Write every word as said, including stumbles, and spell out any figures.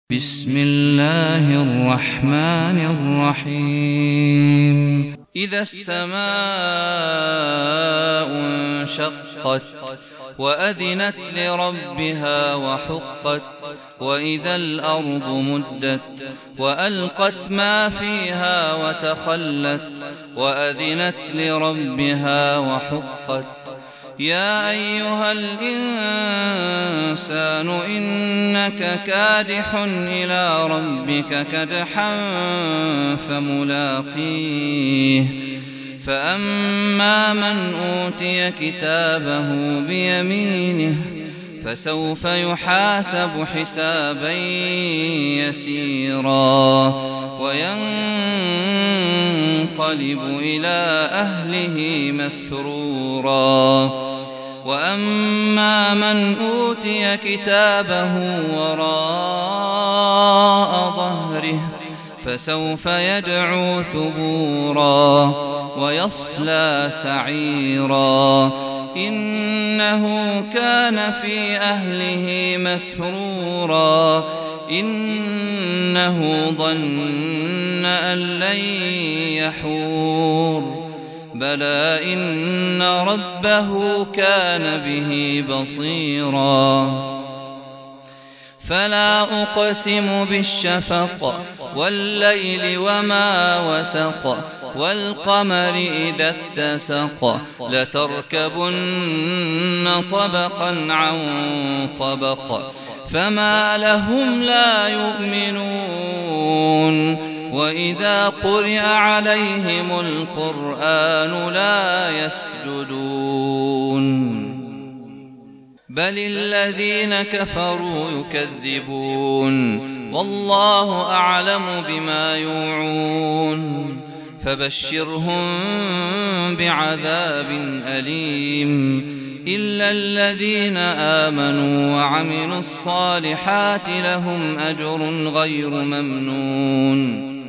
بسم الله الرحمن الرحيم إذا السماء انشقت وأذنت لربها وحقت وإذا الأرض مدت وألقت ما فيها وتخلت وأذنت لربها وحقت يا أيها الإنسان إنك كادح إلى ربك كدحا فملاقيه فأما من أوتي كتابه بيمينه فسوف يحاسب حسابا يسيرا وينقلب إلى أهله مسرورا وأما من أوتي كتابه وراء ظهره فسوف يدعو ثبورا ويصلى سعيرا إنه كان في أهله مسرورا إنه ظن أن لن يحور بلى إن ربه كان به بصيرا فلا أقسم بالشفق والليل وما وسق والقمر إذا اتسق لتركبن طبقا عن طبق فما لهم لا يؤمنون وإذا قرئ عليهم القرآن لا يسجدون بل الذين كفروا يكذبون والله أعلم بما يوعون فبشرهم بعذاب أليم إلا الذين آمنوا وعملوا الصالحات لهم أجر غير ممنون